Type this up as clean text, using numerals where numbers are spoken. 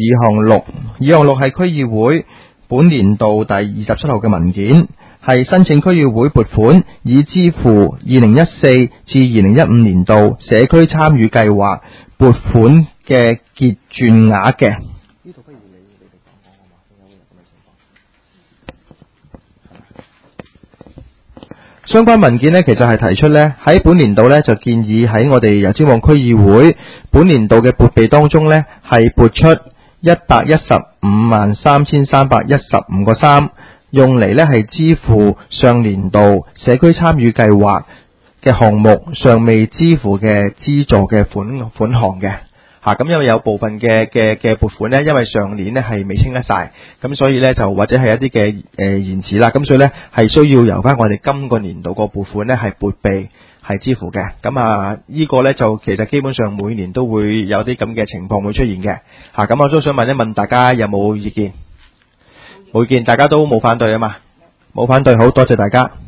項錄係區議會本年度第27號嘅文件，係申請區議會撥款以支付2014至2015年度社區參與計劃撥款嘅結轉額嘅。呢度不如你哋講好嘛？點解會有咁嘅情況？相關文件呢，其實係提出呢，喺本年度呢，就建議喺我哋油尖旺區議會本年度嘅撥備當中呢，係撥出1153315個3，用嚟呢係支付上年度社區參與計劃嘅項目尚未支付嘅資助嘅款項嘅。咁因為有部分嘅撥款呢，因為上年呢係未清得晒，咁所以呢就或者係一啲嘅延遲啦，咁所以呢係需要由翻我哋今個年度個撥款呢係撥備係支付嘅。咁呢個呢就其實基本上每年都會有啲咁嘅情況會出現嘅。咁我都想問一問大家有冇意見？冇意見，大家都冇反對啊嘛？冇反對，好多謝大家。